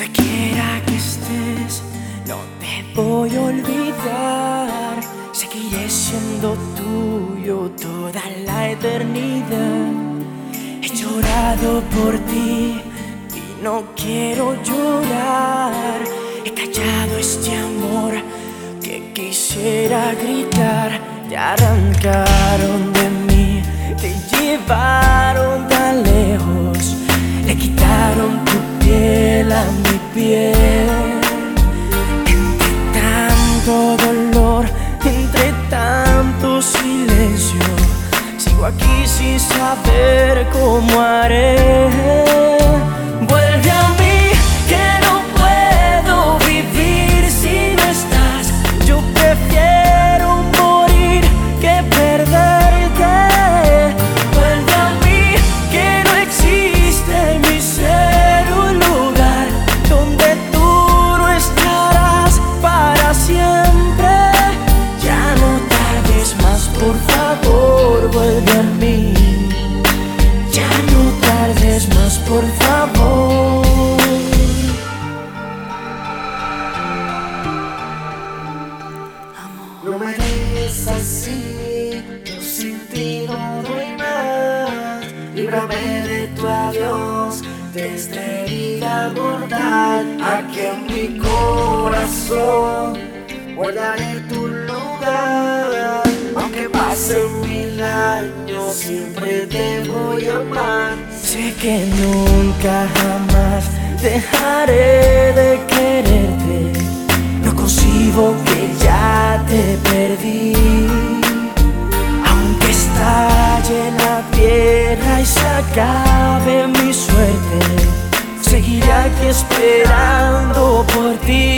Donde quiera que estés, no te voy a olvidar. Seguiré siendo tuyo toda la eternidad. He llorado por ti y no quiero llorar. He callado este amor que quisiera gritar. Te arrancaron de mí, te llevaron tan lejos, le quitaron tu piel a mi piel. Entre tanto dolor, entre tanto silencio, sigo aquí sin saber cómo haré. Vuelve a mí, que no puedo vivir si no estás. Yo prefiero morir que perderte. Vuelve a mí, que no existe en mi ser un lugar donde tú no estarás para siempre. Ya no tardes más, por favor, vuelve a mí. Ya no tardes más, por favor. No me dejes así, yo sin ti no doy más. Líbrame de tu adiós, de esta herida mortal. Aquí en mi corazón guardaré tu lugar. Aunque pasen 1000 años, siempre te voy a amar. Sé que nunca jamás dejaré de quererte. No concibo que ya te perdí. Aunque estalle la tierra y se acabe mi suerte, seguiré aquí esperando por ti.